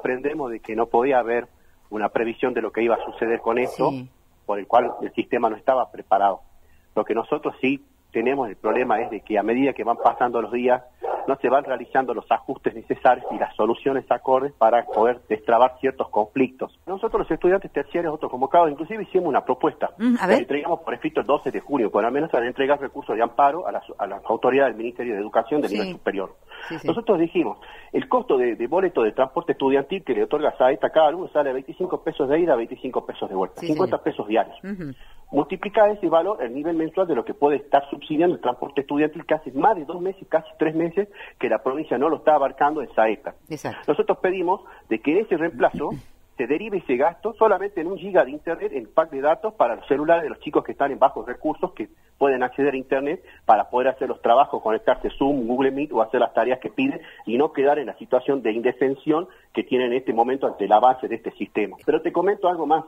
comprendemos de que no podía haber una previsión de lo que iba a suceder con esto, por el cual el sistema no estaba preparado. Lo que nosotros sí tenemos, el problema es de que a medida que van pasando los días, no se van realizando los ajustes necesarios y las soluciones acordes para poder destrabar ciertos conflictos. Nosotros los estudiantes terciarios autoconvocados inclusive hicimos una propuesta. La entregamos por escrito el 12 de junio, por al menos para entregar recursos de amparo a las autoridades del Ministerio de Educación del nivel superior. Nosotros dijimos, el costo de boleto de transporte estudiantil que le otorga SAETA a cada alumno sale a 25 pesos de ida, 25 pesos de vuelta, 50 pesos diarios. Multiplica ese valor el nivel mensual de lo que puede estar subsidiando el transporte estudiantil, que hace más de 2 meses, casi 3 meses, que la provincia no lo está abarcando en SAETA. Nosotros pedimos de que ese reemplazo se derive ese gasto solamente en 1 giga de internet en pack de datos para los celulares de los chicos que están en bajos recursos, que pueden acceder a internet para poder hacer los trabajos, conectarse Zoom, Google Meet o hacer las tareas que piden y no quedar en la situación de indefensión que tienen en este momento ante el avance de este sistema. Pero te comento algo más,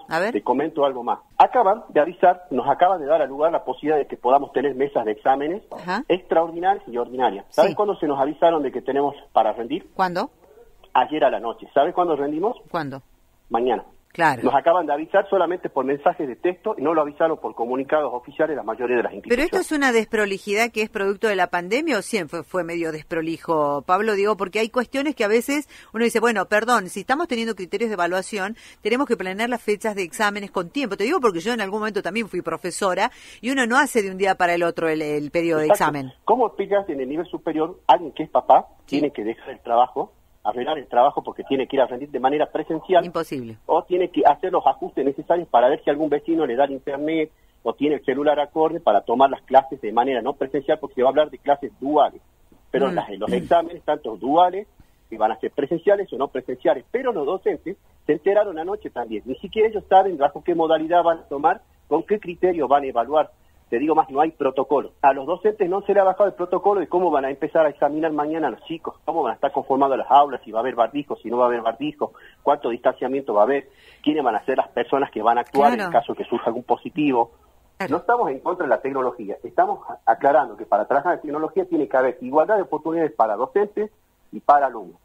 Acaban de avisar, nos acaban de dar a lugar la posibilidad de que podamos tener mesas de exámenes extraordinarias y ordinarias. ¿Sabes cuándo se nos avisaron de que tenemos para rendir? ¿Cuándo? Ayer a la noche. ¿Sabes cuándo rendimos? ¿Cuándo? Mañana. Claro. Nos acaban de avisar solamente por mensajes de texto y no lo avisaron por comunicados oficiales la mayoría de las instituciones. ¿Pero esto es una desprolijidad que es producto de la pandemia o siempre fue medio desprolijo, Pablo? Digo, porque hay cuestiones que a veces uno dice, bueno, perdón, si estamos teniendo criterios de evaluación, tenemos que planear las fechas de exámenes con tiempo. Te digo porque yo en algún momento también fui profesora y uno no hace de un día para el otro el periodo de examen. ¿Cómo explicas en el nivel superior alguien que es papá tiene que dejar el trabajo, arreglar el trabajo porque tiene que ir a rendir de manera presencial? Imposible. O tiene que hacer los ajustes necesarios para ver si algún vecino le da el internet o tiene el celular acorde para tomar las clases de manera no presencial, porque se va a hablar de clases duales. Pero los exámenes, tanto duales, que van a ser presenciales o no presenciales. Pero los docentes se enteraron anoche también. Ni siquiera ellos saben bajo qué modalidad van a tomar, con qué criterio van a evaluar. Te digo más, no hay protocolo. A los docentes no se le ha bajado el protocolo de cómo van a empezar a examinar mañana a los chicos, cómo van a estar conformando las aulas, si va a haber barbijos, si no va a haber barbijos, cuánto distanciamiento va a haber, quiénes van a ser las personas que van a actuar en caso que surja algún positivo. No estamos en contra de la tecnología, estamos aclarando que para trabajar en tecnología tiene que haber igualdad de oportunidades para docentes y para alumnos.